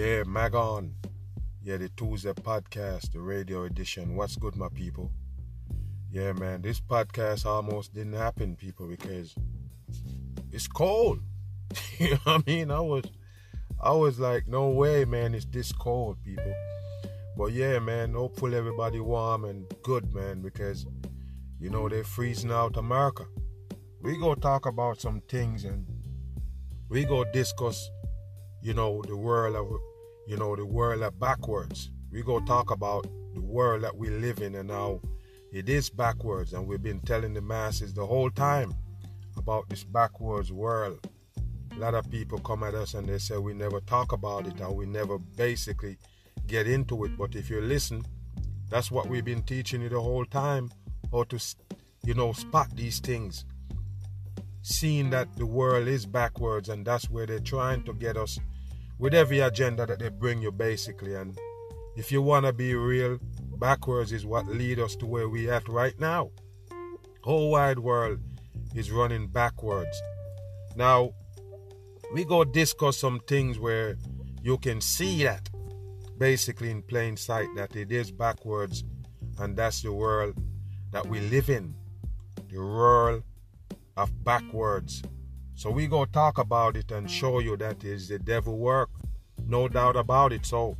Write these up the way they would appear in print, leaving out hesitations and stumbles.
Yeah, Magon. Yeah, the Tuesday podcast, the radio edition. What's good, my people? Yeah, man, this podcast almost didn't happen, people, because it's cold. You know what I mean? I was like, no way, man, it's this cold, people. But yeah, man, hopefully everybody warm and good, man, because, you know, they're freezing out America. We go talk about some things and we go discuss, the world of backwards. We go talk about the world that we live in and how it is backwards. And we've been telling the masses the whole time about this backwards world. A lot of people come at us and they say we never talk about it or we never basically get into it. But if you listen, that's what we've been teaching you the whole time, how to, spot these things. Seeing that the world is backwards, and that's where they're trying to get us with every agenda that they bring you, basically. And if you want to be real, backwards is what lead us to where we at right now. Whole wide world is running backwards. Now, we go discuss some things where you can see that, basically in plain sight, that it is backwards, and that's the world that we live in. The world of backwards. So we go talk about it and show you that is the devil work. No doubt about it. So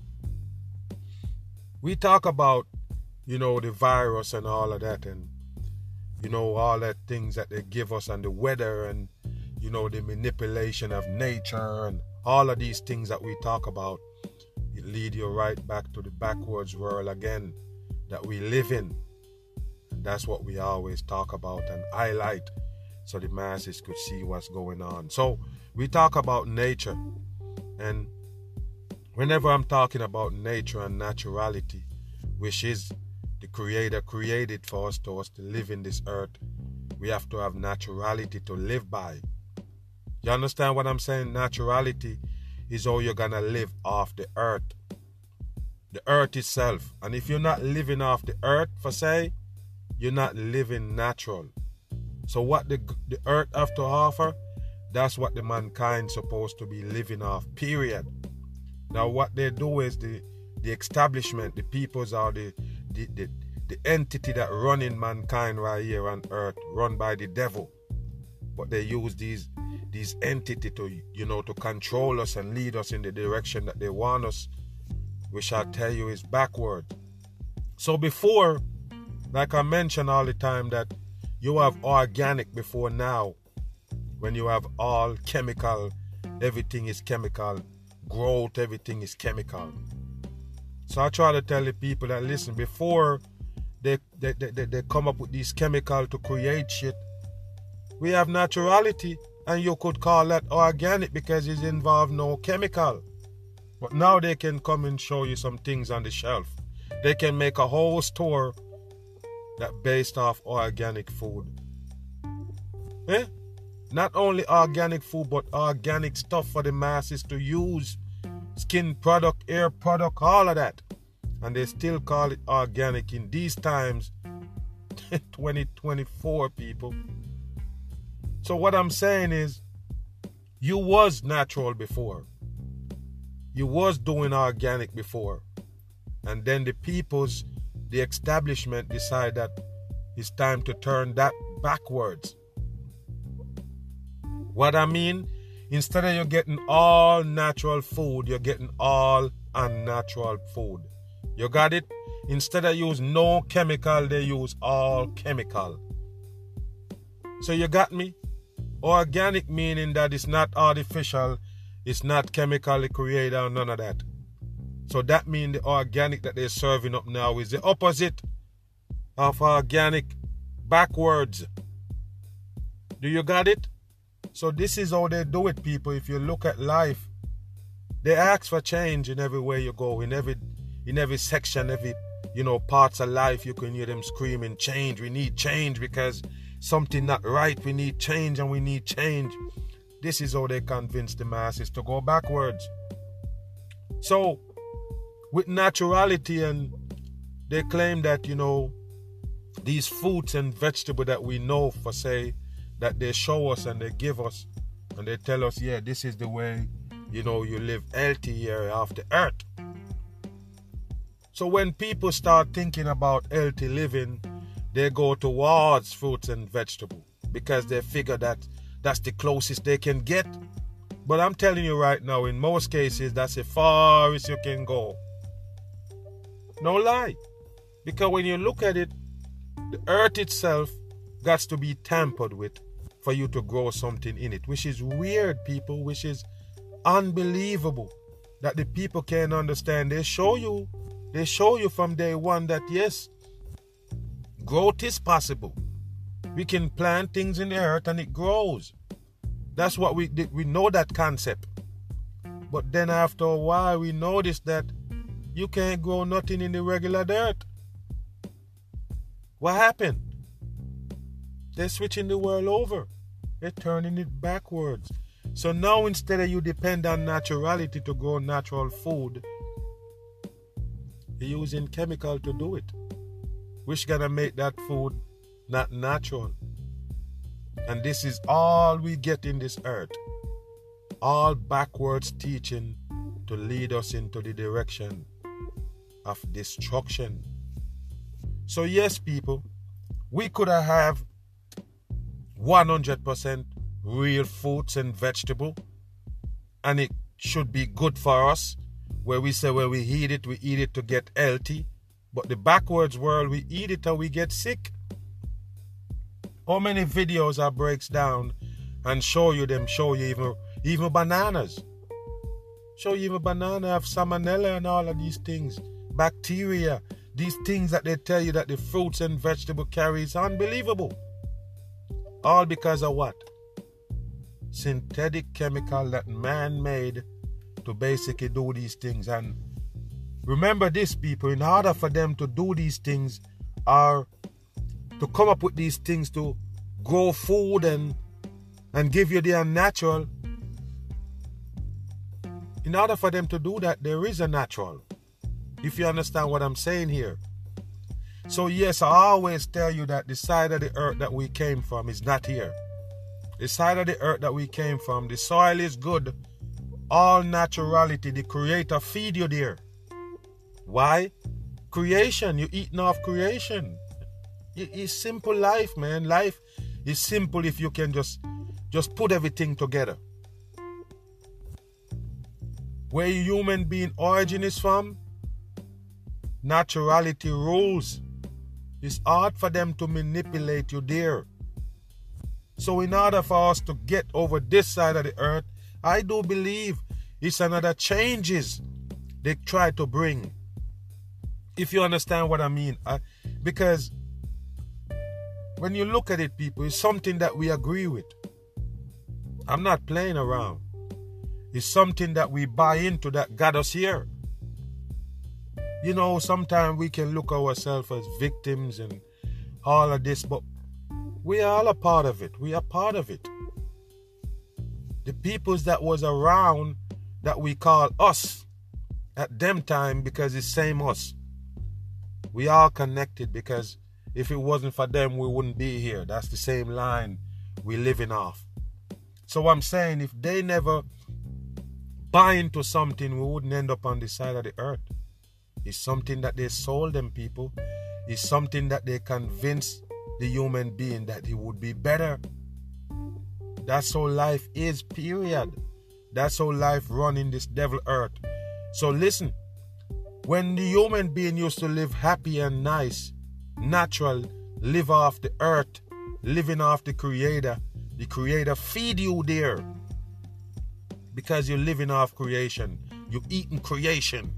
we talk about, the virus and all of that, and, all that things that they give us, and the weather, and, the manipulation of nature, and all of these things that we talk about. It lead you right back to the backwards world again that we live in. And that's what we always talk about and highlight, so the masses could see what's going on. So we talk about nature, and whenever I'm talking about nature and naturality, which is the Creator created for us to live in this earth, we have to have naturality to live by. You understand what I'm saying? Naturality is how you're gonna live off the earth itself. And if you're not living off the earth, for say, you're not living natural. So what the earth have to offer, that's what the mankind supposed to be living off, period. Now what they do is the establishment, the peoples are the entity that running mankind right here on earth, run by the devil. But they use these entity to control us and lead us in the direction that they want us, which I tell you is backward. So before, like I mention all the time, that you have organic before now. When you have all chemical, everything is chemical. Growth, everything is chemical. So I try to tell the people that, listen, before they come up with these chemicals to create shit, we have naturality, and you could call that organic because it involves no chemical. But now they can come and show you some things on the shelf. They can make a whole store that based off organic food. Not only organic food, but organic stuff for the masses to use. Skin product, hair product, all of that. And they still call it organic in these times. 2024, people. So what I'm saying is, you was natural before. You was doing organic before. And then the establishment decide that it's time to turn that backwards. What I mean, instead of you getting all natural food, you're getting all unnatural food. You got it? Instead of use no chemical, they use all chemical. So you got me? Organic meaning that it's not artificial, it's not chemically created or none of that. So that means the organic that they're serving up now is the opposite of organic, backwards. Do you got it? So this is how they do it, people. If you look at life, they ask for change in every way you go, in every section, every parts of life. You can hear them screaming, change. We need change because something not right. We need change, and we need change. This is how they convince the masses to go backwards. So with naturality, and they claim that these fruits and vegetables that we know, for say, that they show us and they give us and they tell us, yeah, this is the way you live healthy here off the earth. So when people start thinking about healthy living, they go towards fruits and vegetables because they figure that that's the closest they can get. But I'm telling you right now, in most cases, that's as far as you can go. No lie. Because when you look at it, the earth itself got to be tampered with for you to grow something in it, which is weird, people, which is unbelievable that the people can't understand. They show you from day one that yes, growth is possible. We can plant things in the earth and it grows. That's what we know, that concept. But then after a while we notice that you can't grow nothing in the regular dirt. What happened? They're switching the world over. They're turning it backwards. So now instead of you depend on naturality to grow natural food, you're using chemical to do it, which gonna make that food not natural. And this is all we get in this earth. All backwards teaching to lead us into the direction of destruction. So yes, people, we could have 100% real fruits and vegetable, and it should be good for us, where we say when we eat it to get healthy. But the backwards world, we eat it and we get sick. How many videos I breaks down and show you even bananas. Show you even banana have salmonella and all of these things, bacteria, these things that they tell you that the fruits and vegetable carry is unbelievable. All because of what? Synthetic chemical that man made to basically do these things. And remember this, people, in order for them to do these things or to come up with these things to grow food and give you the unnatural, in order for them to do that, there is a natural. If you understand what I'm saying here. So yes, I always tell you that the side of the earth that we came from is not here. The side of the earth that we came from, the soil is good. All naturality, the Creator feed you there. Why? Creation, you're eating off creation. It's simple life, man. Life is simple if you can just put everything together. Where human being origin is from, naturality rules. It's hard for them to manipulate you there. So in order for us to get over this side of the earth, I do believe it's another changes they try to bring. If you understand what I mean. Because when you look at it, people, it's something that we agree with. I'm not playing around. It's something that we buy into that got us here. You know, sometimes we can look ourselves as victims and all of this, but we are all a part of it. We are part of it. The peoples that was around that we call us at them time, because it's same us. We all connected, because if it wasn't for them, we wouldn't be here. That's the same line we living off. So I'm saying, if they never buy into something, we wouldn't end up on the side of the earth. It's something that they sold them, people. It's something that they convinced the human being that it would be better. That's how life is, period. That's how life run in this devil earth. So listen, when the human being used to live happy and nice, natural, live off the earth, living off the Creator feed you there. Because you're living off creation. You're eating creation.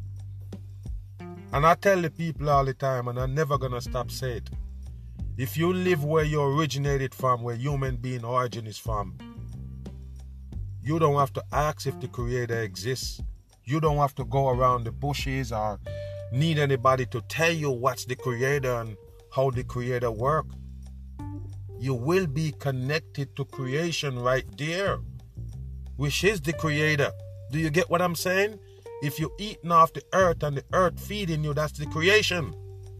And I tell the people all the time, and I'm never going to stop saying it. If you live where you originated from, where human being origin is from, you don't have to ask if the Creator exists. You don't have to go around the bushes or need anybody to tell you what's the Creator and how the Creator works. You will be connected to creation right there, which is the Creator. Do you get what I'm saying? If you're eating off the earth and the earth feeding you, that's the creation.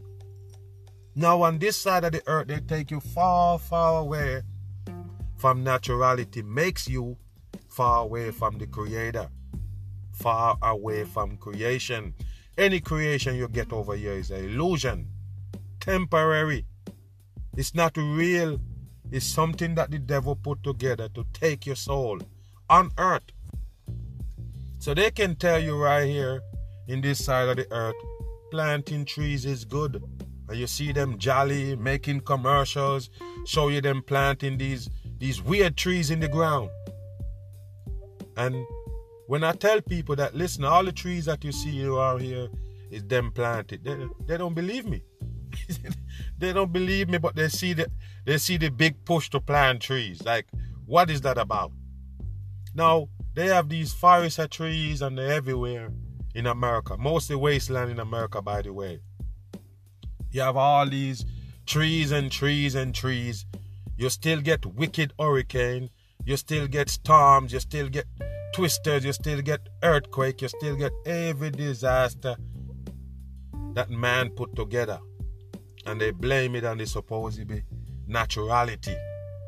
Now on this side of the earth, they take you far, far away from naturality, makes you far away from the Creator. far away from creation. Any creation you get over here is an illusion. Temporary. It's not real. It's something that the devil put together to take your soul on earth. So they can tell you right here in this side of the earth, planting trees is good. And you see them jolly, making commercials, show you them planting these weird trees in the ground. And when I tell people that, listen, all the trees that you see around here is them planted, they don't believe me. They don't believe me, but they see the big push to plant trees. Like, what is that about? Now, they have these forest trees and they're everywhere in America. Mostly wasteland in America, by the way. You have all these trees and trees and trees. You still get wicked hurricane. You still get storms. You still get twisters. You still get earthquake. You still get every disaster that man put together. And they blame it on the supposed naturality.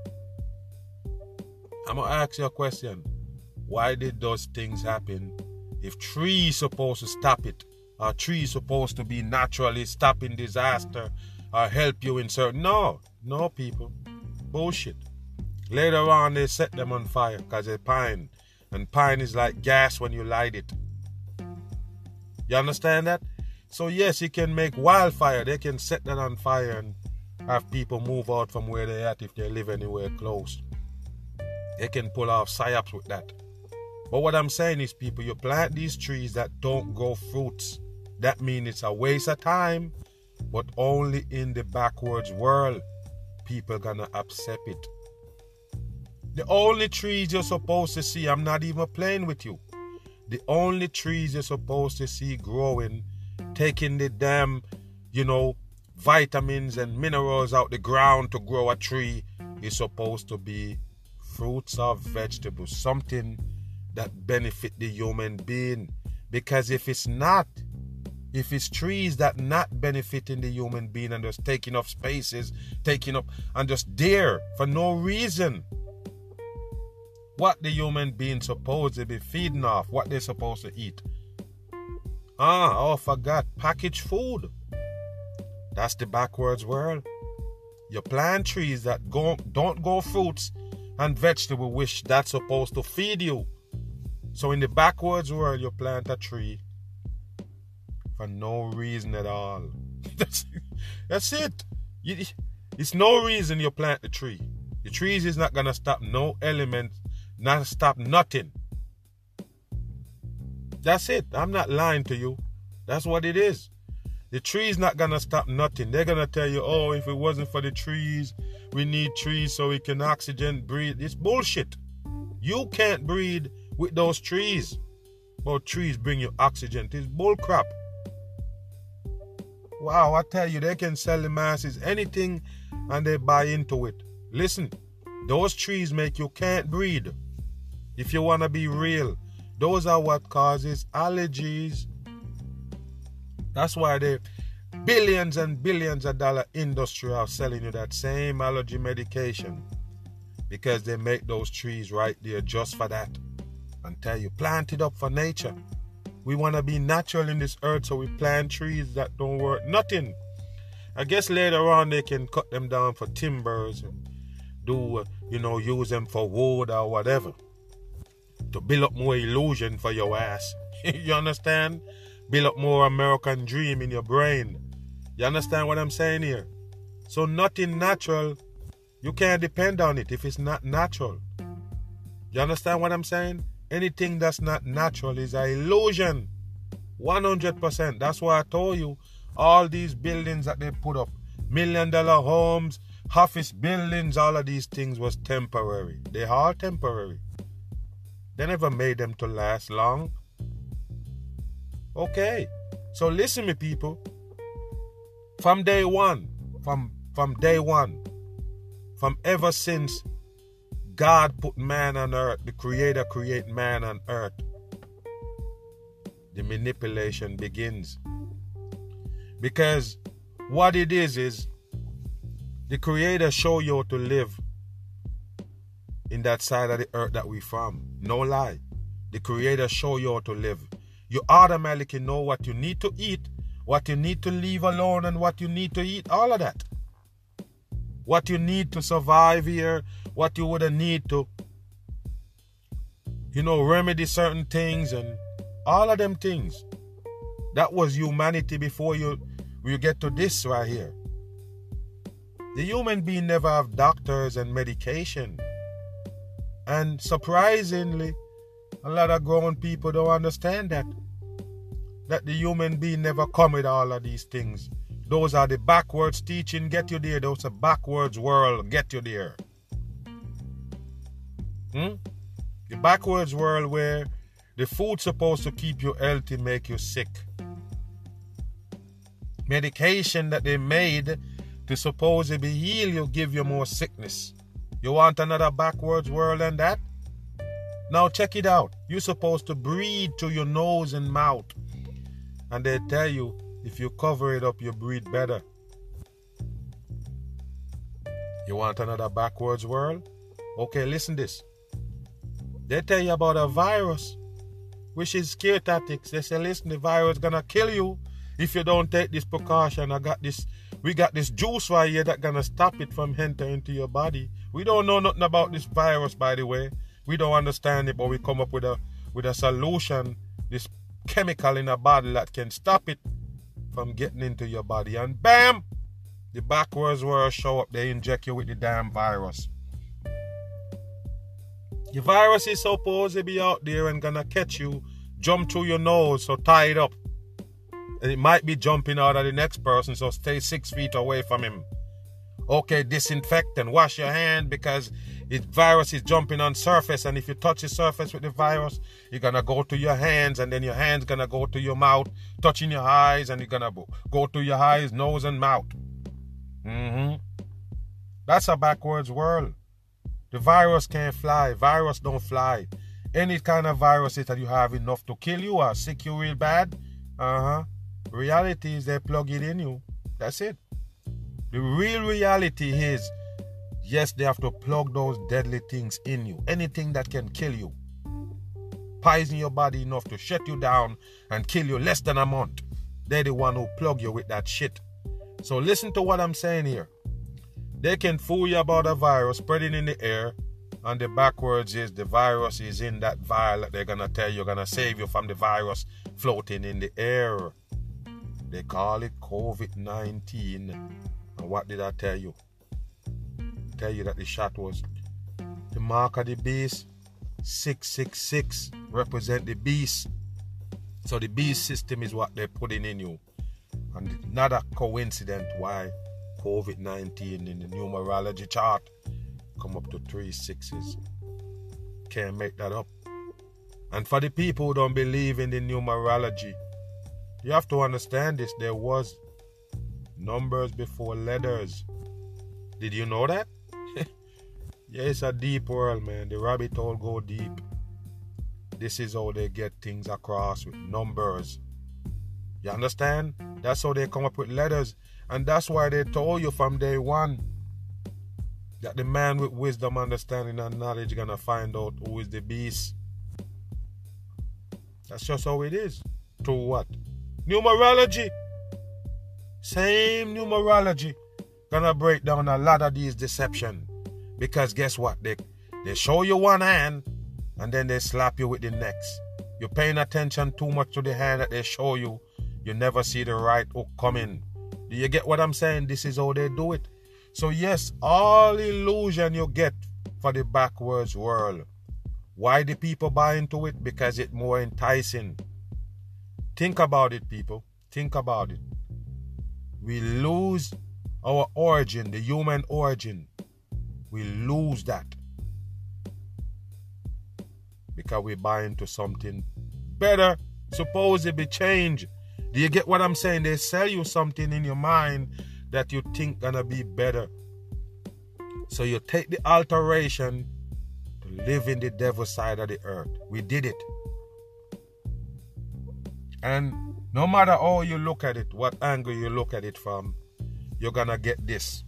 I'm going to ask you a question. Why did those things happen if trees supposed to stop it? Are trees supposed to be naturally stopping disaster or help you in certain... No people. Bullshit. Later on they set them on fire because they're pine. And pine is like gas when you light it. You understand that? So yes, you can make wildfire. They can set that on fire and have people move out from where they're at if they live anywhere close. They can pull off psyops with that. But what I'm saying is, people, you plant these trees that don't grow fruits. That means it's a waste of time, but only in the backwards world people gonna accept it. The only trees you're supposed to see, I'm not even playing with you. The only trees you're supposed to see growing, taking the damn, vitamins and minerals out the ground to grow a tree, is supposed to be fruits or vegetables, something that benefit the human being. Because if it's trees that not benefiting the human being and just taking up spaces, taking up and just there for no reason, what the human being supposed to be feeding off, what they're supposed to eat. I forgot, packaged food. That's the backwards world. You plant trees that don't grow fruits and vegetable, which that's supposed to feed you. So in the backwards world, you plant a tree for no reason at all. That's it. It's no reason you plant the tree. The trees is not gonna stop no element, not stop nothing. That's it. I'm not lying to you. That's what it is. The tree's not gonna stop nothing. They're gonna tell you, if it wasn't for the trees, we need trees so we can oxygen breathe. It's bullshit. You can't breathe with those trees. But trees bring you oxygen. It's bullcrap. Wow, I tell you, they can sell the masses anything and they buy into it. Listen, those trees make you can't breathe. If you want to be real, those are what causes allergies. That's why the billions and billions of dollar industry are selling you that same allergy medication. Because they make those trees right there just for that. And tell you, plant it up for nature. We want to be natural in this earth, so we plant trees that don't work nothing. I guess later on they can cut them down for timbers and do, use them for wood or whatever. To build up more illusion for your ass. You understand? Build up more American dream in your brain. You understand what I'm saying here? So nothing natural, you can't depend on it if it's not natural. You understand what I'm saying? Anything that's not natural is an illusion. 100%. That's why I told you, all these buildings that they put up, $1 million homes, office buildings, all of these things was temporary. They are temporary. They never made them to last long. Okay. So listen me, people. From day one, from ever since God put man on earth, the Creator create man on earth, the manipulation begins. Because what it is the Creator show you how to live in that side of the earth that we from. No lie. The Creator show you how to live. You automatically know what you need to eat, what you need to leave alone, and what you need to eat. All of that. What you need to survive here, what you would need to, remedy certain things and all of them things. That was humanity before you get to this right here. The human being never have doctors and medication. And surprisingly, a lot of grown people don't understand that the human being never come with all of these things. Those are the backwards teaching get you there. Those are backwards world get you there. The backwards world where the food's supposed to keep you healthy, make you sick. Medication that they made to supposedly heal you, give you more sickness. You want another backwards world than that? Now check it out. You're supposed to breathe through your nose and mouth. And they tell you, if you cover it up, you breathe better. You want another backwards world? Okay, listen this. They tell you about a virus, which is scare tactics. They say, listen, the virus gonna kill you if you don't take this precaution. We got this juice right here that gonna stop it from entering into your body. We don't know nothing about this virus, by the way. We don't understand it, but we come up with a solution, this chemical in a bottle that can stop it from getting into your body. And bam! The backwards world show up. They inject you with the damn virus. The virus is supposed to be out there and gonna catch you, jump through your nose, so tie it up. And it might be jumping out of the next person, so stay 6 feet away from him. Okay, disinfect and wash your hand because the virus is jumping on surface, and if you touch the surface with the virus, you're gonna go to your hands, and then your hands gonna go to your mouth, touching your eyes, and you're gonna go to your eyes, nose, and mouth. That's a backwards world. The virus can't fly. Virus don't fly. Any kind of viruses that you have enough to kill you or sick you real bad, reality is they plug it in you. That's it. The real reality is, yes, they have to plug those deadly things in you. Anything that can kill you. Poison your body enough to shut you down and kill you less than a month. They're the one who plug you with that shit. So listen to what I'm saying here. They can fool you about a virus spreading in the air, and the backwards is the virus is in that vial that they're going to tell you, going to save you from the virus floating in the air. They call it COVID-19. And what did I tell you? Tell you that the shot was the mark of the beast. 666 represent the beast. So the beast system is what they're putting in you. And not a coincidence why COVID-19 in the numerology chart come up to 3 6s. Can't make that up. And for the people who don't believe in the numerology, you have to understand this. There was numbers before letters. Did you know that? Yeah, it's a deep world, man. The rabbit hole go deep. This is how they get things across with numbers. You understand? That's how they come up with letters. And that's why they told you from day one that the man with wisdom, understanding, and knowledge gonna find out who is the beast. That's just how it is. Through what? Numerology. Same numerology gonna break down a lot of these deception. Because guess what? They show you one hand and then they slap you with the next. You're paying attention too much to the hand that they show you. You never see the right hook coming. Do you get what I'm saying? This is how they do it. So yes, all illusion you get for the backwards world. Why do people buy into it? Because it's more enticing. Think about it, people. Think about it. We lose our origin, the human origin. We lose that. Because we buy into something better, supposedly change. Do you get what I'm saying? They sell you something in your mind that you think gonna be better. So you take the alteration to live in the devil's side of the earth. We did it. And no matter how you look at it, what angle you look at it from, you're gonna get this.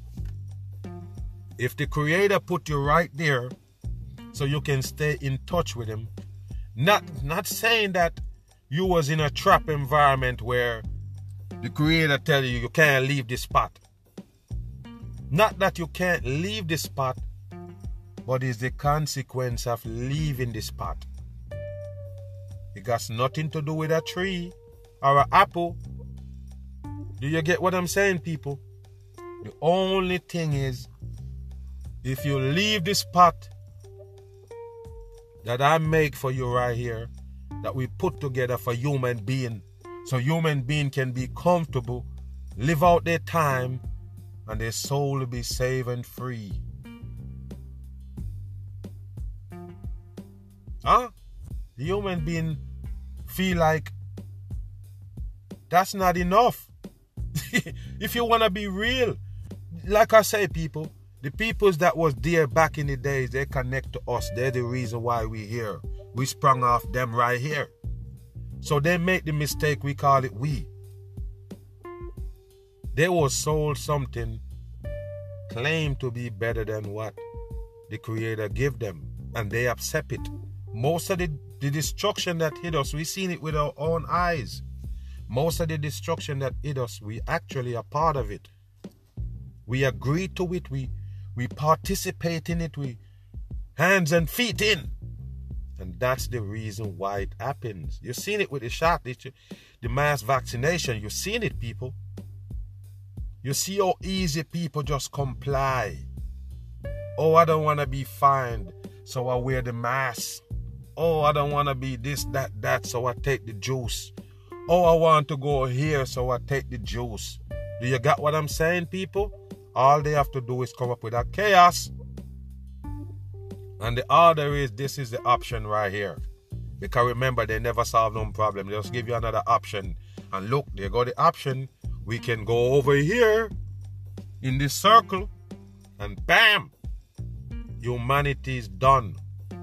If the Creator put you right there so you can stay in touch with Him Not saying that you was in a trap environment where the creator tell you can't leave this spot. Not that you can't leave this spot, but it's the consequence of leaving the spot. It got nothing to do with a tree or an apple. Do you get what I'm saying, people? The only thing is, if you leave the spot that I make for you right here, that we put together for human being, so human being can be comfortable, live out their time, and their soul will be safe and free. The human being feel like that's not enough. If you want to be real, like I say, people, the peoples that was there back in the days, they connect to us. They're the reason why we here. We sprung off them right here. So they make the mistake, we call it we. They was sold something, claimed to be better than what the Creator gave them, and they accept it. Most of the destruction that hit us, we seen it with our own eyes. Most of the destruction that hit us, we actually are part of it. We agree to it, we participate in it, we hands and feet in. And that's the reason why it happens. You've seen it with the shot, the mass vaccination. You've seen it, people. You see how easy people just comply. Oh, I don't want to be fined, so I wear the mask. Oh, I don't want to be this, that, so I take the juice. Oh, I want to go here, so I take the juice. Do you got what I'm saying, people? All they have to do is come up with that chaos. And the order is, this is the option right here. Because remember, they never solve no problem. They just give you another option. And look, there go the option. We can go over here in this circle. And bam! Humanity is done.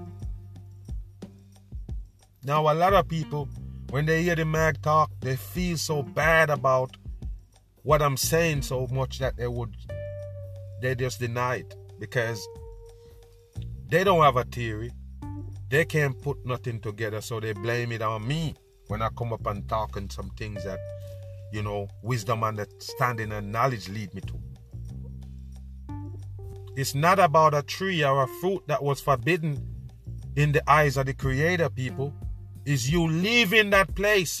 Now, a lot of people, when they hear the mag talk, they feel so bad about what I'm saying so much that they just deny it. Because they don't have a theory. They can't put nothing together, so they blame it on me when I come up and talk on some things that, wisdom, understanding, and knowledge lead me to. It's not about a tree or a fruit that was forbidden in the eyes of the Creator, people. Is you leaving that place.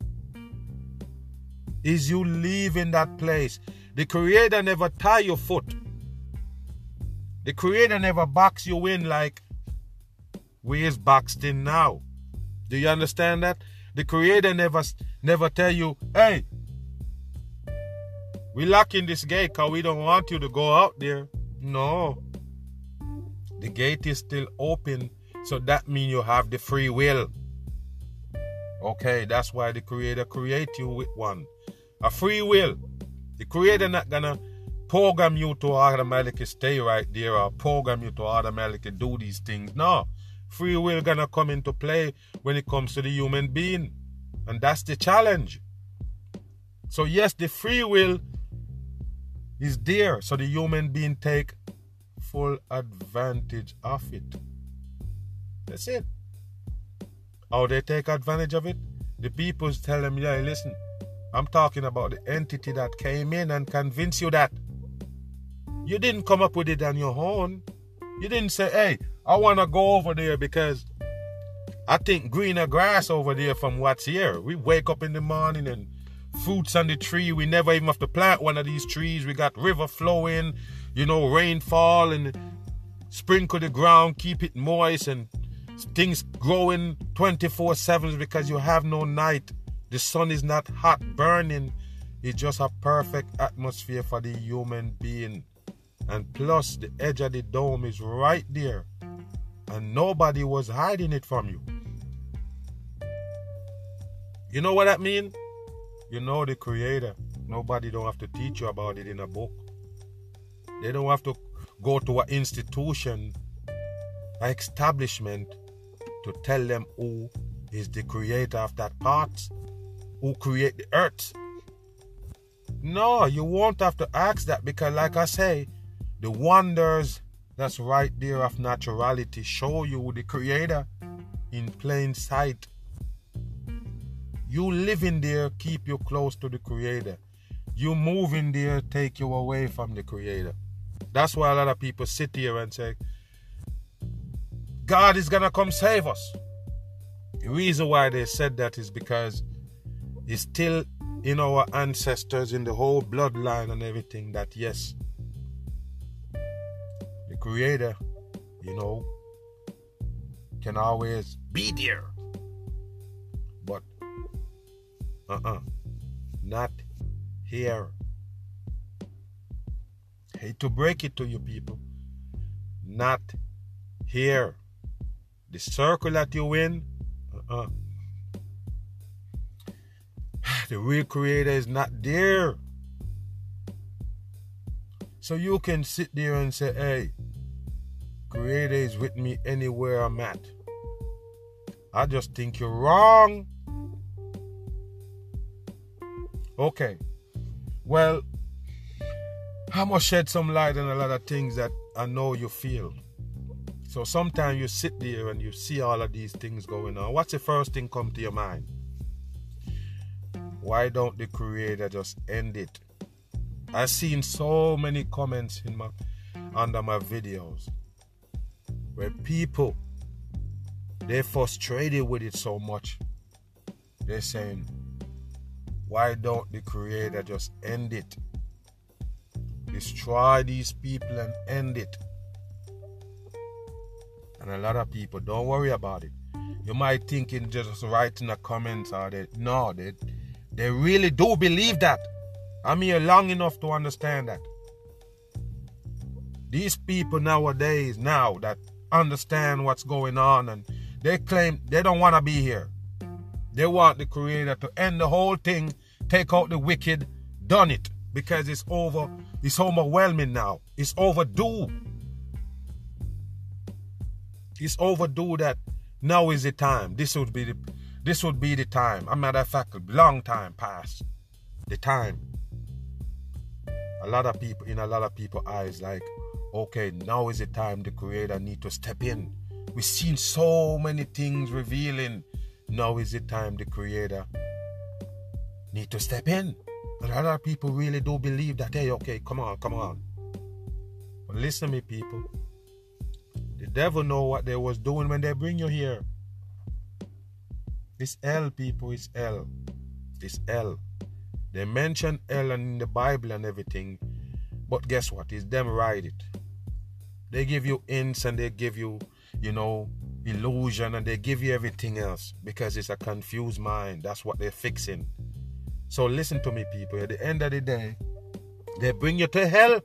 Is you leaving that place. The Creator never tie your foot. The Creator never box you in like we is boxed in now. Do you understand that? The Creator never tell you, hey, we lock in this gate because we don't want you to go out there. No. The gate is still open, so that means you have the free will. Okay, that's why the Creator create you with one. A free will. The Creator not gonna program you to automatically stay right there or program you to automatically do these things. No. Free will gonna come into play when it comes to the human being. And that's the challenge. So yes, the free will is there. So the human being take full advantage of it. That's it. How they take advantage of it? The people tell them, yeah, listen, I'm talking about the entity that came in and convinced you that. You didn't come up with it on your own. You didn't say, hey, I want to go over there because I think greener grass over there from what's here. We wake up in the morning and fruits on the tree. We never even have to plant one of these trees. We got river flowing, rainfall and sprinkle the ground, keep it moist and things growing 24/7 because you have no night. The sun is not hot, burning. It's just a perfect atmosphere for the human being. And plus, the edge of the dome is right there. And nobody was hiding it from you. You know what that means? You know the Creator. Nobody don't have to teach you about it in a book. They don't have to go to an institution, an establishment, to tell them who is the Creator of that part, who create the earth. No, you won't have to ask that because, like I say, the wonders that's right there of naturality show you the Creator. in plain sight. You live in there, keep you close to the Creator. You move in there, take you away from the Creator. That's why a lot of people sit here and say, God is going to come save us. The reason why they said that is because it's still in our ancestors, in the whole bloodline and everything, that yes, the Creator, can always be there. But, not here. Hate to break it to you people. Not here. The circle that you in, the real Creator is not there. So you can sit there and say, hey, Creator is with me anywhere I'm at. I just think you're wrong. Okay. Well, I must shed some light on a lot of things that I know you feel. So sometimes you sit there and you see all of these things going on. What's the first thing come to your mind? Why don't the Creator just end it? I've seen so many comments under my videos where people, they're frustrated with it so much. They're saying, why don't the Creator just end it? Destroy these people and end it. And a lot of people, don't worry about it. You might think in just writing a comment or they really do believe that. I'm here long enough to understand that. These people nowadays that understand what's going on, and they claim they don't want to be here. They want the Creator to end the whole thing, take out the wicked, done it, because it's over. It's overwhelming now. It's overdue. It's overdue that now is the time. This would be the time. As a matter of fact, a long time past the time. A lot of people's eyes, like, okay, now is the time the Creator need to step in. We've seen so many things revealing. Now is the time the Creator need to step in. And a lot of people really do believe that, hey, okay, come on. But listen to me, people. The devil know what they was doing when they bring you here. It's hell, people. It's hell. It's hell. They mention hell in the Bible and everything. But guess what? It's them write it. They give you hints and they give you, illusion, and they give you everything else because it's a confused mind. That's what they're fixing. So listen to me, people. At the end of the day, they bring you to hell.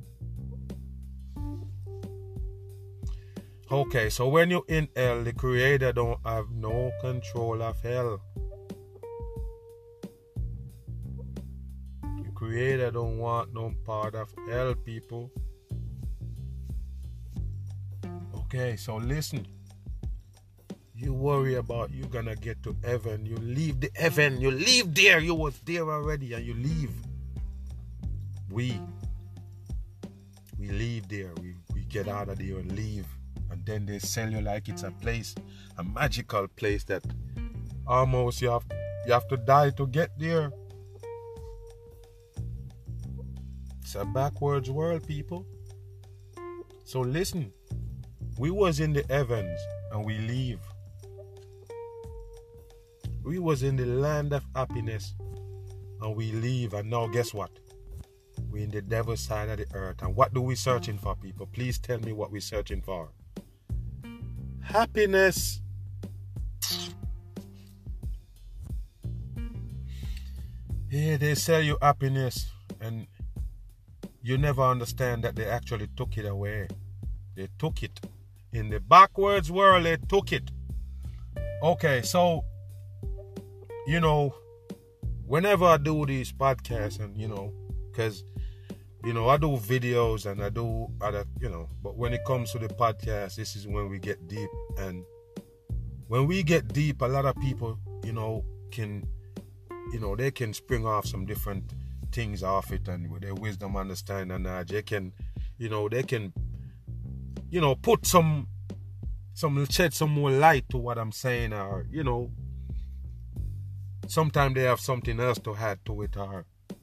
Okay, so when you're in hell, the Creator don't have no control of hell. The Creator don't want no part of hell, people. Okay, so listen. You worry about you gonna get to heaven. You leave the heaven. You leave there. You was there already and you leave. We leave there. We get out of there and leave. And then they sell you like it's a place, a magical place that almost you have to die to get there. It's a backwards world, people. So listen, we was in the heavens and we leave. We was in the land of happiness and we leave, and now guess what? We're in the devil's side of the earth. And what do we searching for, people? Please tell me what we're searching for. Happiness. Yeah, they sell you happiness and you never understand that they actually took it away. They took it. In the backwards world, they took it. Okay, so, whenever I do these podcasts and, because, I do videos and I do other, but when it comes to the podcast, this is when we get deep. And when we get deep, a lot of people, can, they can spring off some different things off it, and with their wisdom, understanding, and knowledge, they can, put some shed some more light to what I'm saying, or sometimes they have something else to add to it, or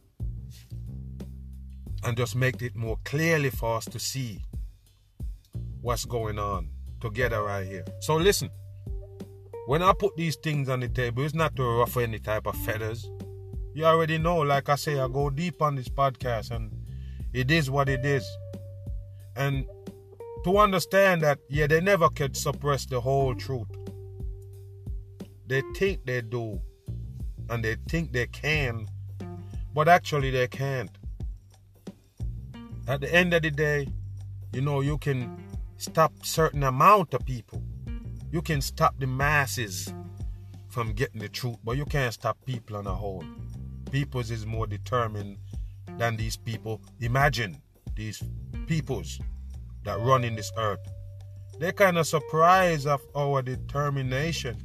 and just make it more clearly for us to see what's going on together right here. So listen, when I put these things on the table, it's not to ruffle any type of feathers. You already know, like I say, I go deep on this podcast, and it is what it is. And to understand that, they never could suppress the whole truth. They think they do, and they think they can, but actually they can't. At the end of the day, you can stop certain amount of people. You can stop the masses from getting the truth, but you can't stop people on a whole. Peoples is more determined than these people. Imagine these peoples that run in this earth. They're kind of surprised of our determination.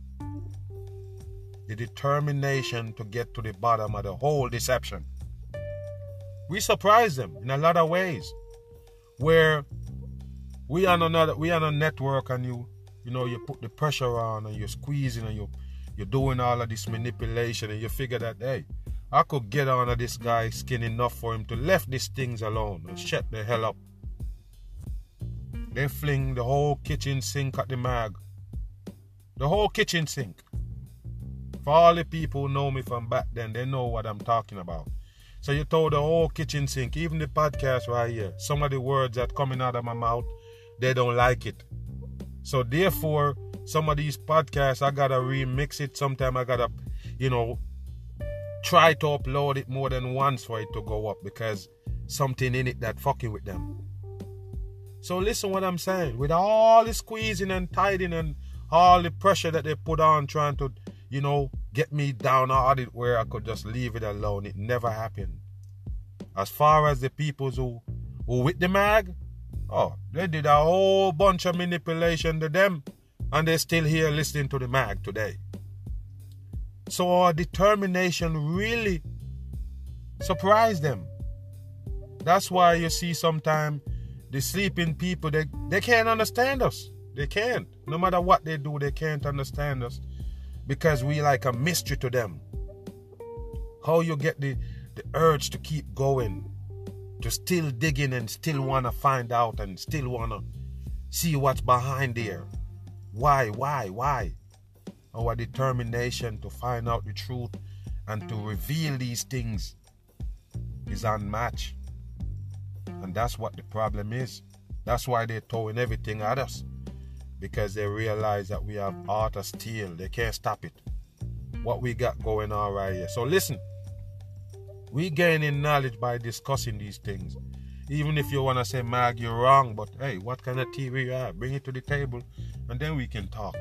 The determination to get to the bottom of the whole deception. We surprise them in a lot of ways. Where we on a network, and you put the pressure on, and you're squeezing, and you're doing all of this manipulation, and you figure that, hey, I could get on this guy's skin enough for him to left these things alone and shut the hell up. They fling the whole kitchen sink at the mag. The whole kitchen sink. For all the people who know me from back then, they know what I'm talking about. So you told the whole kitchen sink, even the podcast right here, some of the words that coming out of my mouth, they don't like it. So therefore, some of these podcasts, I gotta remix it. Sometimes I gotta, try to upload it more than once for it to go up, because something in it that fucking with them. So listen what I'm saying. With all the squeezing and tightening and all the pressure that they put on trying to, get me down on it where I could just leave it alone, it never happened. As far as the people who with the mag, they did a whole bunch of manipulation to them, and they're still here listening to the mag today. So our determination really surprised them. That's why you see sometimes the sleeping people, they can't understand us. They can't. No matter what they do, they can't understand us, because we like a mystery to them. How you get the urge to keep going, to still dig in and still want to find out and still want to see what's behind there. Why? Our determination to find out the truth and to reveal these things is unmatched. And that's what the problem is. That's why they're throwing everything at us. Because they realize that we have art of steel. They can't stop it. What we got going on right here. So listen. We gaining knowledge by discussing these things. Even if you want to say, Mag, you're wrong. But hey, what kind of TV you have? Bring it to the table. And then we can talk.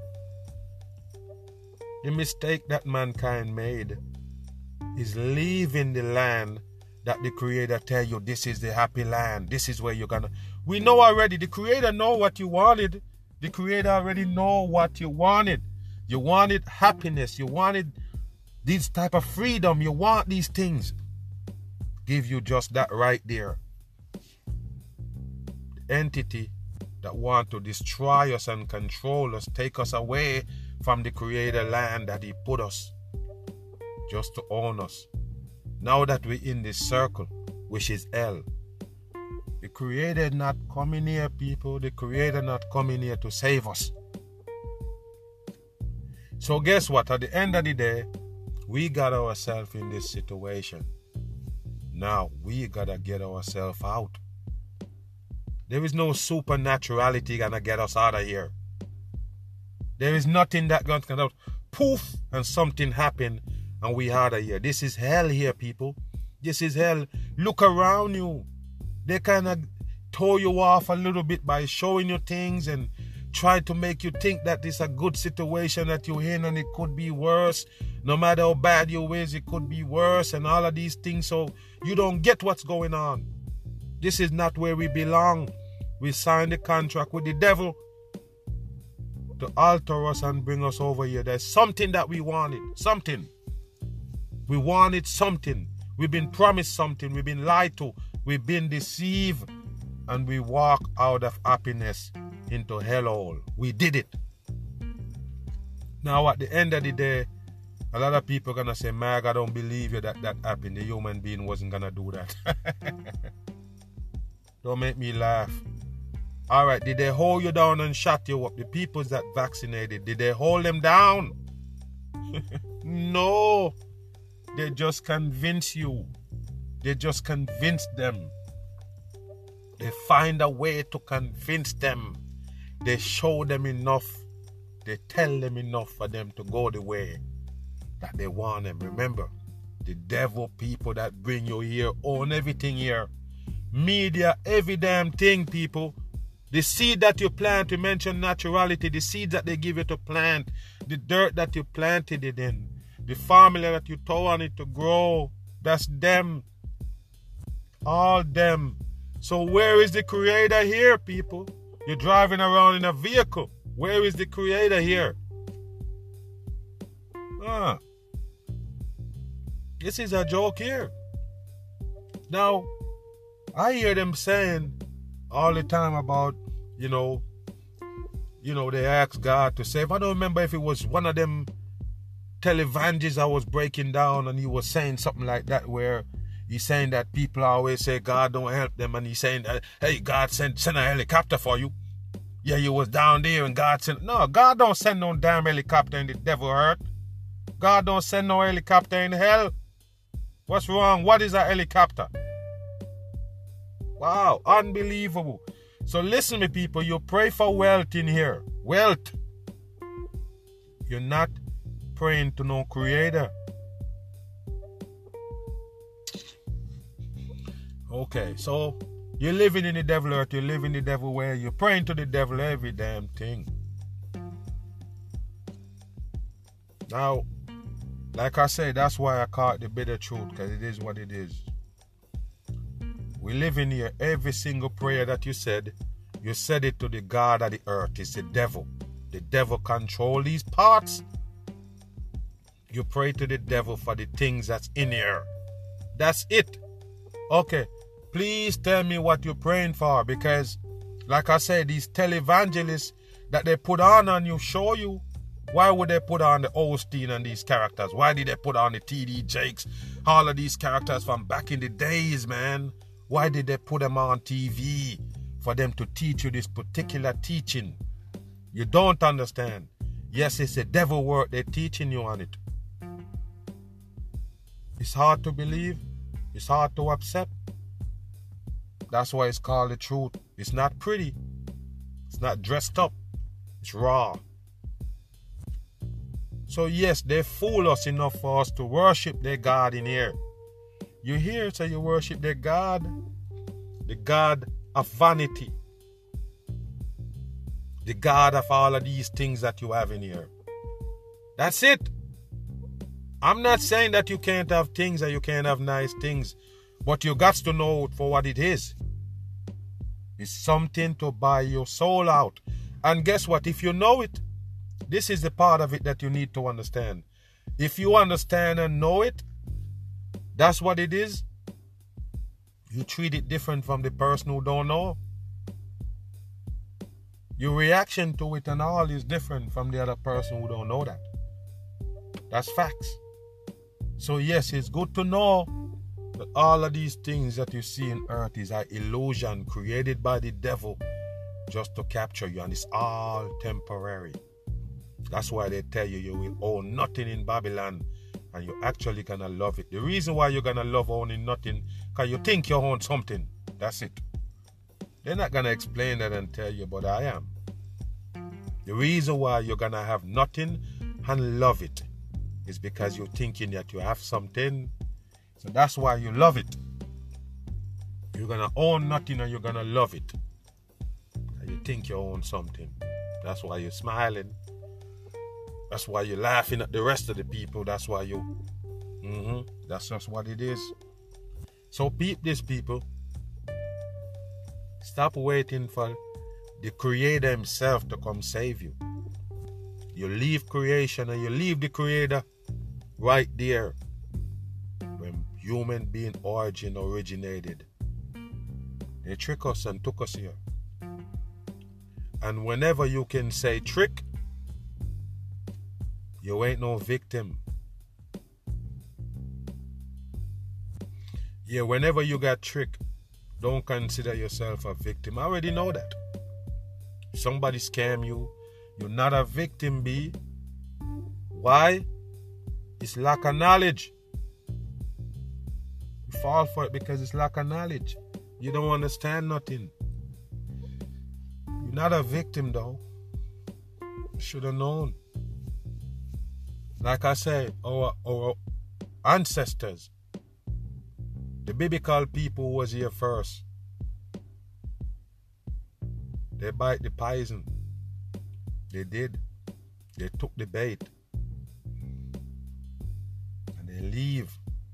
The mistake that mankind made is leaving the land that the Creator tell you, this is the happy land. This is where you're gonna. We know already. The Creator know what you wanted. The Creator already know what you wanted. You wanted happiness. You wanted this type of freedom. You want these things. Give you just that right there. The entity that want to destroy us and control us, take us away from the Creator land that He put us, just to own us. Now that we're in this circle, which is hell, the Creator not coming here, people. The Creator not coming here to save us. So guess what? At the end of the day, we got ourselves in this situation. Now we gotta get ourselves out. There is no supernaturality gonna get us out of here. There is nothing that gonna come out, poof, and something happen and we out of here. This is hell here, people. This is hell. Look around you. They kind of throw you off a little bit by showing you things and try to make you think that this is a good situation that you're in and it could be worse. No matter how bad you is, it could be worse and all of these things. So you don't get what's going on. This is not where we belong. We signed a contract with the devil to alter us and bring us over here. There's something that we wanted. Something. We wanted something. We've been promised something. We've been lied to. We've been deceived. And we walk out of happiness into hellhole. We did it. Now, at the end of the day, a lot of people are going to say, Mag, I don't believe you that happened. The human being wasn't going to do that. Don't make me laugh. All right, did they hold you down and shut you up? The people that vaccinated, did they hold them down? No. They just convince you. They just convince them. They find a way to convince them. They show them enough. They tell them enough for them to go the way that they want them. Remember, the devil people that bring you here own everything here. Media, every damn thing, people. The seed that you plant, you mention naturality, the seeds that they give you to plant, the dirt that you planted it in, the formula that you throw on it to grow, that's them. All them. So where is the creator here, people? You're driving around in a vehicle. Where is the creator here? This is a joke here. Now, I hear them saying all the time about, they ask God to save. I don't remember if it was one of them televangelists I was breaking down and he was saying something like that where he's saying that people always say God don't help them and he's saying that, hey, God sent a helicopter for you. Yeah, you was down there and God sent... No, God don't send no damn helicopter and the devil hurt. God don't send no helicopter in hell. What's wrong? What is a helicopter? Wow, unbelievable. So listen, me people, you pray for wealth in here. Wealth. You're not praying to no creator. Okay, so you're living in the devil earth, you're living the devil way, you're praying to the devil every damn thing. Now, like I said, that's why I call it the bitter truth, because it is what it is. We live in here, every single prayer that you said it to the God of the earth. It's the devil. The devil control these parts. You pray to the devil for the things that's in here. That's it. Okay, please tell me what you're praying for, because, like I said, these televangelists that they put on you show you. Why would they put on the Osteen and these characters? Why did they put on the T.D. Jakes? All of these characters from back in the days, man. Why did they put them on TV? For them to teach you this particular teaching. You don't understand. Yes, it's a devil work. They're teaching you on it. It's hard to believe. It's hard to accept. That's why it's called the truth. It's not pretty. It's not dressed up. It's raw. So yes, they fool us enough for us to worship their God in here. You hear, so you worship their God. The God of vanity. The God of all of these things that you have in here. That's it. I'm not saying that you can't have things and you can't have nice things, but you got to know it for what it is. It's something to buy your soul out. And guess what? If you know it, this is the part of it that you need to understand. If you understand and know it, that's what it is. You treat it different from the person who don't know. Your reaction to it and all is different from the other person who don't know that. That's facts. So yes, it's good to know that all of these things that you see in earth is an illusion created by the devil just to capture you, and it's all temporary. That's why they tell you will own nothing in Babylon, and you're actually gonna love it. The reason why you're gonna love owning nothing, because you think you own something. That's it. They're not gonna explain that and tell you, but I am. The reason why you're gonna have nothing and love it is because you're thinking that you have something. So that's why you love it. You're gonna own nothing and you're gonna love it. And you think you own something. That's why you're smiling. That's why you're laughing at the rest of the people. That's why you... That's just what it is. So peep this, people. Stop waiting for the Creator himself to come save you. You leave creation and you leave the Creator right there when human being origin originated. They trick us and took us here. And whenever you can say trick, you ain't no victim. Yeah, whenever you got tricked, don't consider yourself a victim. I already know that. Somebody scam you, you're not a victim, B. Why? It's lack of knowledge. You fall for it because it's lack of knowledge. You don't understand nothing. You're not a victim, though. You should have known. Like I said, our ancestors, the biblical people who was here first, they bite the poison. They did. They took the bait. And they leave.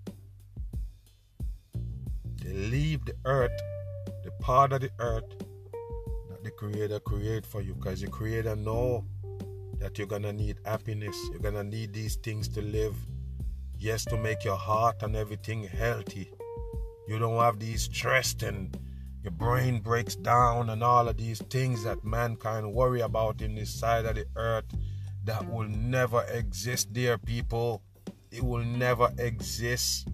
They leave the earth, the part of the earth that the Creator created for you. Because the Creator know that you're going to need happiness. You're going to need these things to live. Yes, to make your heart and everything healthy. You don't have these stress and your brain breaks down and all of these things that mankind worry about in this side of the earth that will never exist, dear people. It will never exist.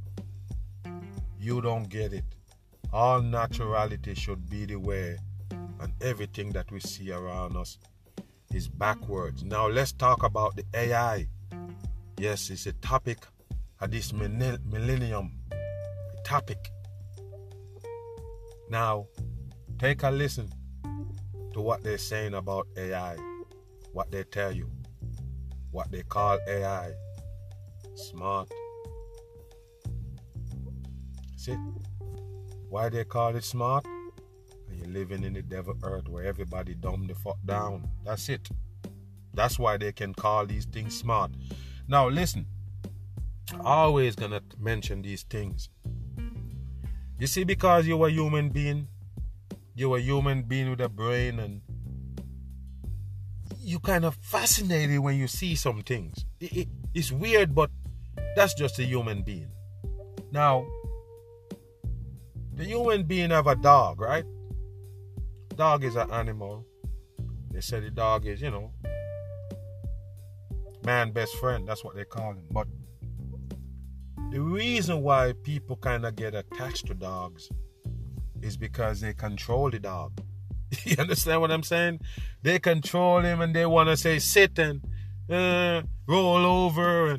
You don't get it. All naturality should be the way, and everything that we see around us is backwards. Now let's talk about the AI. Yes, it's a topic of this millennium. A topic. Now, take a listen to what they're saying about AI. What they tell you. What they call AI. Smart. See? Why they call it smart? You're living in the devil earth where everybody dumb the fuck down. That's it. That's why they can call these things smart. Now listen. Always gonna mention these things. You see, because you're a human being with a brain, and you kind of fascinated when you see some things. It's weird, but that's just a human being. Now, the human being have a dog, right? Dog is an animal. They say the dog is, man best friend. That's what they call him. But the reason why people kind of get attached to dogs is because they control the dog. You understand what I'm saying? They control him and they want to say sit and roll over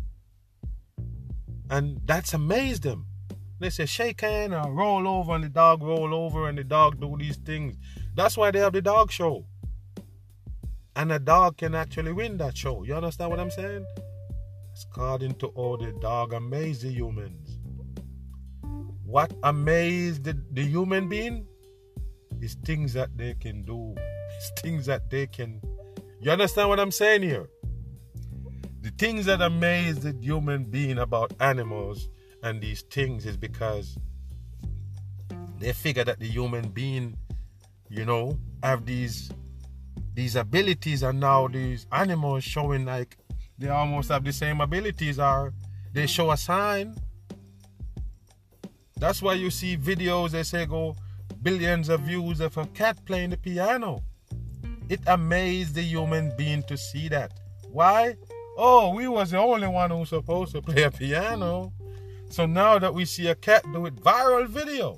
and that's amazed them. They say shake hand or roll over and the dog roll over and the dog do these things. That's why they have the dog show. And a dog can actually win that show. You understand what I'm saying? According to all the dog amazed the humans. What amazed the human being is things that they can do. It's things that they can. You understand what I'm saying here? The things that amaze the human being about animals and these things is because they figure that the human being, have these abilities, and now these animals showing like they almost have the same abilities, or they show a sign. That's why you see videos, they say go billions of views of a cat playing the piano. It amazed the human being to see that. Why? Oh, we was the only one who was supposed to play a piano. So now that we see a cat do it, viral video.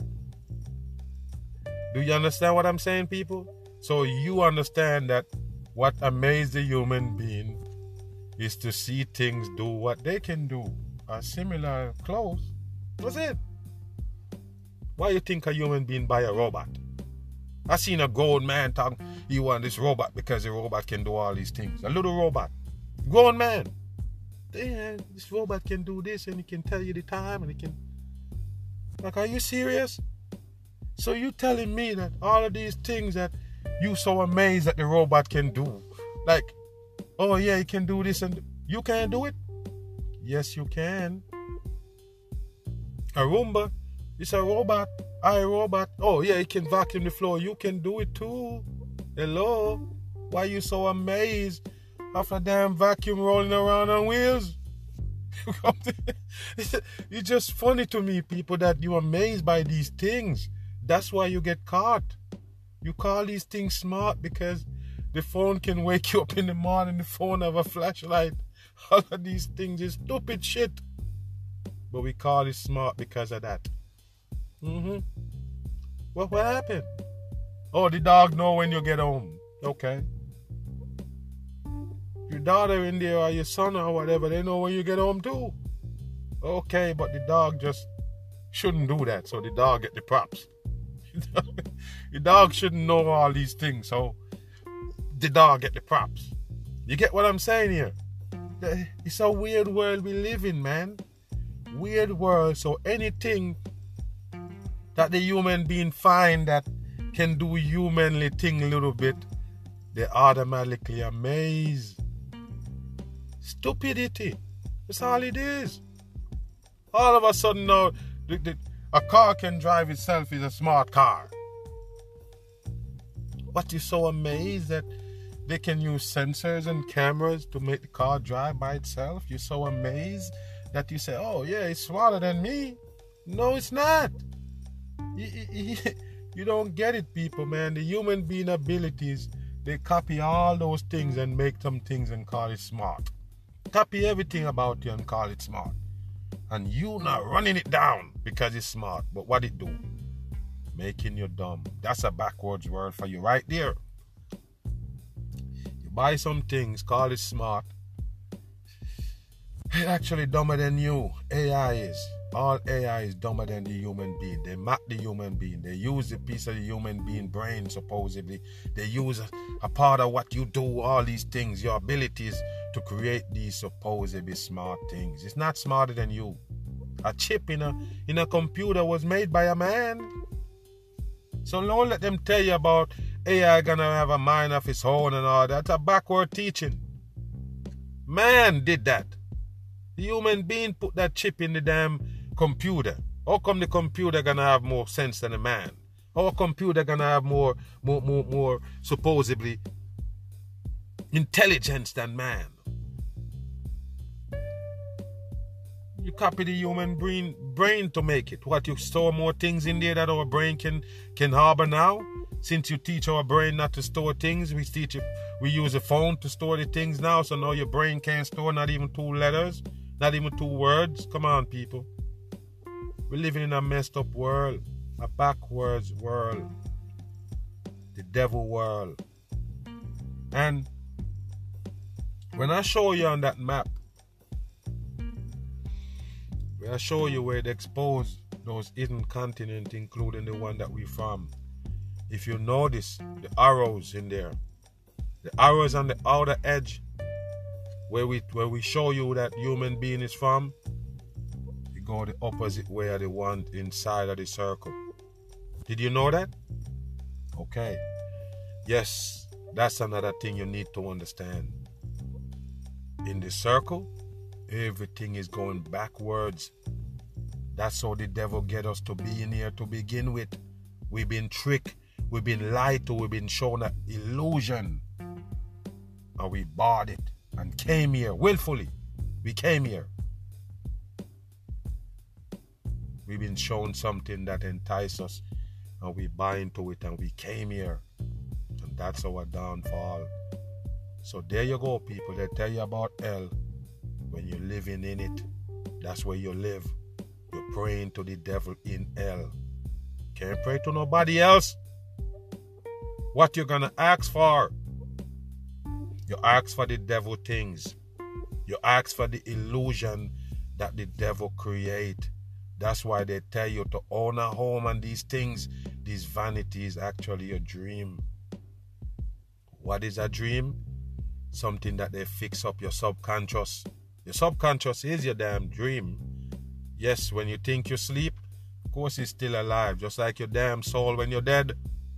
Do you understand what I'm saying, people? So you understand that what amazed the human being is to see things do what they can do. Or similar close. That's it. Why you think a human being buy a robot? I seen a grown man talk, he want this robot because the robot can do all these things. A little robot. Grown man. Damn, this robot can do this and it can tell you the time and it can... Like, are you serious? So you telling me that all of these things that you so amazed that the robot can do, like, oh yeah, it can do this and you can't do it? Yes, you can. A Roomba, it's a robot. iRobot. Oh yeah, it can vacuum the floor. You can do it too. Hello? Why you so amazed of a damn vacuum rolling around on wheels? It's just funny to me, people, that you're amazed by these things. That's why you get caught. You call these things smart because the phone can wake you up in the morning, the phone have a flashlight. All of these things is stupid shit. But we call it smart because of that. What happened? Oh, the dog know when you get home. Okay. Your daughter in there or your son or whatever, they know when you get home too. Okay, but the dog just shouldn't do that, so the dog get the props. The dog shouldn't know all these things, so the dog get the props. You get what I'm saying here? It's a weird world we live in, man. Weird world. So anything that the human being find that can do humanly thing a little bit, they automatically amazed. Stupidity. That's all it is. All of a sudden now, a car can drive itself. Is a smart car. What is so amazed that they can use sensors and cameras to make the car drive by itself? You're so amazed that you say, oh yeah, it's smarter than me. No, it's not. You don't get it, people, man. The human being abilities, they copy all those things and make some things and call it smart. Copy everything about you and call it smart. And you not running it down because it's smart. But what it do? Making you dumb. That's a backwards word for you right there. You buy some things, call it smart. It's actually dumber than you. AI is. All AI is dumber than the human being. They map the human being. They use a piece of the human being brain, supposedly. They use a part of what you do, all these things, your abilities to create these supposedly smart things. It's not smarter than you. A chip in a computer was made by a man. So don't let them tell you about AI gonna have a mind of its own and all that. That's a backward teaching. Man did that. The human being put that chip in the damn computer. How come the computer gonna have more sense than a man? How computer gonna have more supposedly intelligence than man? You copy the human brain to make it. What, you store more things in there that our brain can harbor now? Since you teach our brain not to store things, we use a phone to store the things now, so now your brain can't store not even 2 letters, not even 2 words. Come on, people. We're living in a messed up world, a backwards world, the devil world. And when I show you on that map, I show you where they expose those hidden continents, including the one that we from. If you notice the arrows in there, the arrows on the outer edge, where we show you that human being is from, you go the opposite way of the one inside of the circle. Did you know that? Okay. Yes, that's another thing you need to understand. In the circle, everything is going backwards. That's how the devil get us to be in here to begin with. We've been tricked. We've been lied to. We've been shown an illusion. And we bought it and came here willfully. We came here. We've been shown something that entices us and we buy into it and we came here. And that's our downfall. So there you go, people. They tell you about hell. When you're living in it, that's where you live. You're praying to the devil in hell. Can't pray to nobody else. What you're gonna ask for? You ask for the devil things. You ask for the illusion that the devil create. That's why they tell you to own a home and these things. These vanities actually a dream. What is a dream? Something that they fix up your subconscious. Your subconscious is your damn dream. Yes, when you think you sleep, of course it's still alive, just like your damn soul when you're dead.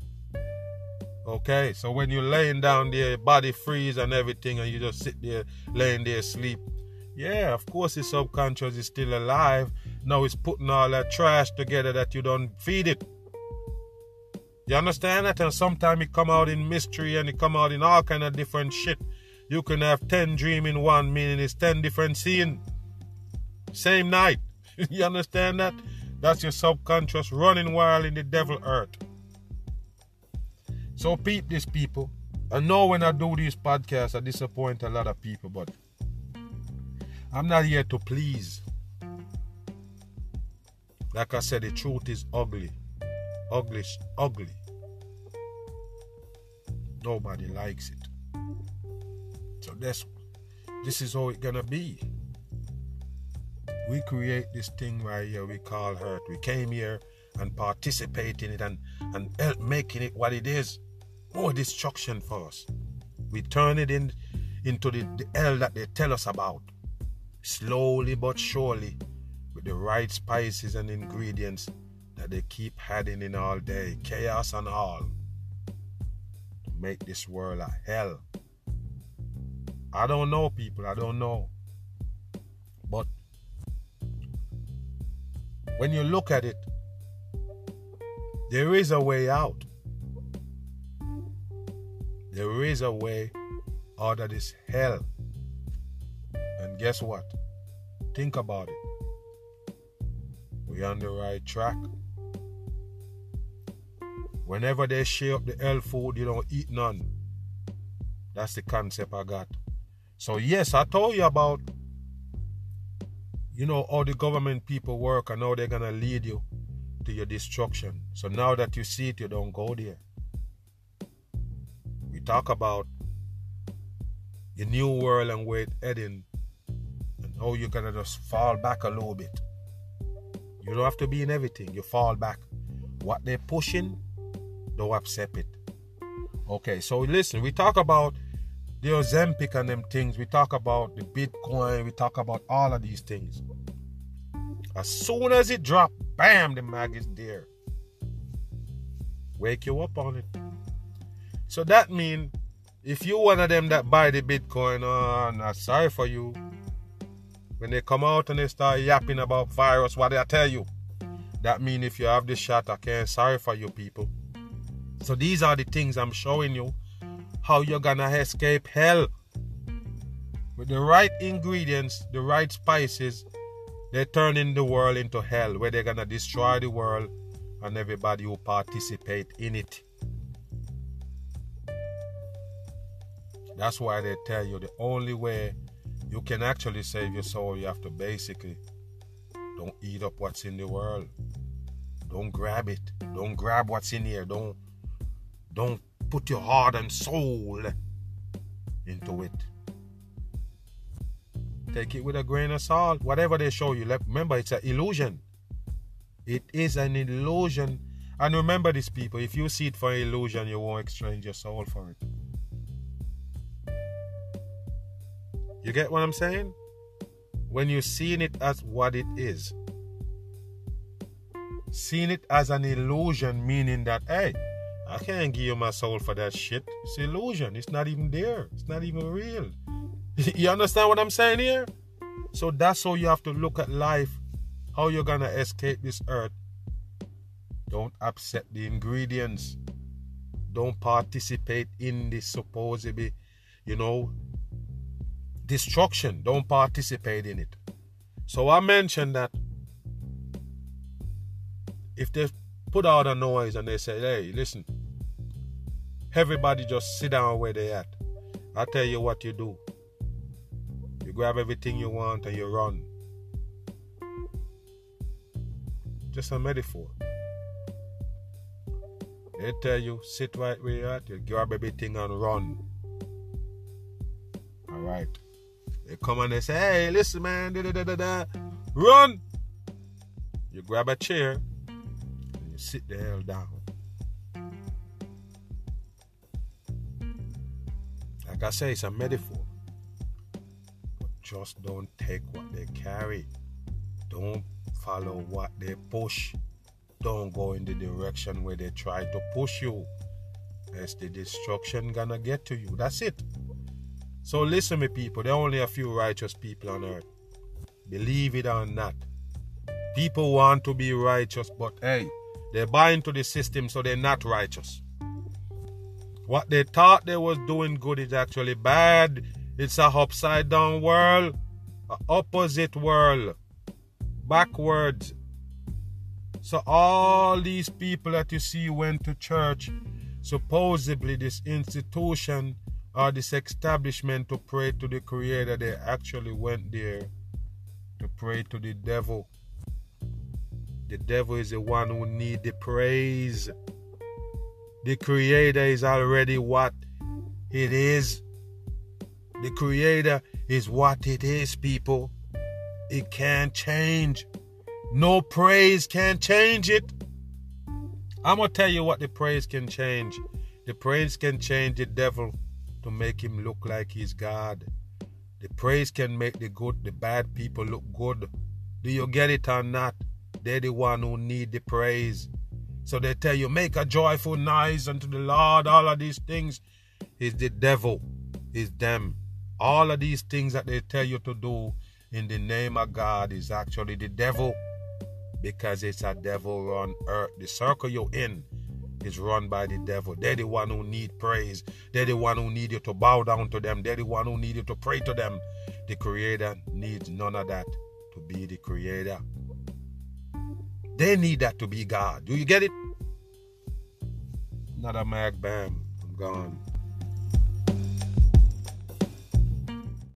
Okay, so when you're laying down there, your body freeze and everything, and you just sit there laying there sleep. Yeah, of course the subconscious is still alive. Now it's putting all that trash together that you don't feed it. You understand that? And sometimes it come out in mystery and it come out in all kind of different shit. You can have 10 dreams in one, meaning it's 10 different scenes. Same night. You understand that? That's your subconscious running wild in the devil earth. So peep this, people. I know when I do these podcasts, I disappoint a lot of people, but I'm not here to please. Like I said, the truth is ugly. Ugly. Nobody likes it. So this is how it's gonna be. We create this thing right here we call hurt. We came here and participate in it and help making it what it is. More destruction for us. We turn it into the hell that they tell us about. Slowly but surely, with the right spices and ingredients that they keep adding in all day. Chaos and all. To make this world a hell. I don't know, people. I don't know. But when you look at it, there is a way out. There is a way out of this hell. And guess what? Think about it. We're on the right track. Whenever they share up the hell food, you don't eat none. That's the concept I got. So yes, I told you about, how the government people work and how they're going to lead you to your destruction. So now that you see it, you don't go there. We talk about your new world and where it's heading and how you're going to just fall back a little bit. You don't have to be in everything. You fall back. What they're pushing, don't accept it. Okay, so listen, we talk about the Ozempic and them things. We talk about the Bitcoin. We talk about all of these things. As soon as it drop, bam, the mag is there. Wake you up on it. So that means if you one of them that buy the Bitcoin, not sorry for you. When they come out and they start yapping about virus, what I tell you? That means if you have the shot, I can't sorry for you people. So these are the things I'm showing you. How you're gonna escape hell. With the right ingredients, the right spices, they're turning the world into hell, where they're gonna destroy the world and everybody who participate in it. That's why they tell you the only way you can actually save your soul, you have to basically don't eat up what's in the world. Don't grab it. Don't grab what's in here. Don't put your heart and soul into it. Take it with a grain of salt. Whatever they show you, remember it's an illusion. It is an illusion. And remember this, people, if you see it for an illusion, you won't exchange your soul for it. You get what I'm saying? When you're seeing it as what it is. Seeing it as an illusion, meaning that, hey, I can't give you my soul for that shit. It's illusion. It's not even there. It's not even real. You understand what I'm saying here? So that's how you have to look at life. How you're going to escape this earth. Don't accept the ingredients. Don't participate in this supposedly, destruction. Don't participate in it. So I mentioned that if they put out a noise and they say, hey, listen, everybody just sit down where they at. I'll tell you what you do. You grab everything you want and you run. Just a metaphor. They tell you, sit right where you're at, you grab everything and run. Alright. They come and they say, hey, listen, man, run! You grab a chair and you sit the hell down. Like I say, it's a metaphor. But just don't take what they carry. Don't follow what they push. Don't go in the direction where they try to push you. That's the destruction gonna get to you. That's it. So listen, me people, there are only a few righteous people on earth. Believe it or not. People want to be righteous, but hey, they buy into the system, so they're not righteous. What they thought they was doing good is actually bad. It's a upside down world, an opposite world, backwards. So all these people that you see went to church supposedly this institution or this establishment to pray to the Creator, they actually went there to pray to the devil. The devil is the one who needs the praise. The Creator is already what it is. The Creator is what it is, people. It can't change. No praise can change it. I'm going to tell you what the praise can change. The praise can change the devil to make him look like he's God. The praise can make the bad people look good. Do you get it or not? They're the one who need the praise. So they tell you, make a joyful noise unto the Lord. All of these things is the devil. Is them. All of these things that they tell you to do in the name of God is actually the devil. Because it's a devil run earth. The circle you're in is run by the devil. They're the one who need praise. They're the one who need you to bow down to them. They're the one who need you to pray to them. The Creator needs none of that to be the Creator. They need that to be God. Do you get it? Another mag, bam. I'm gone.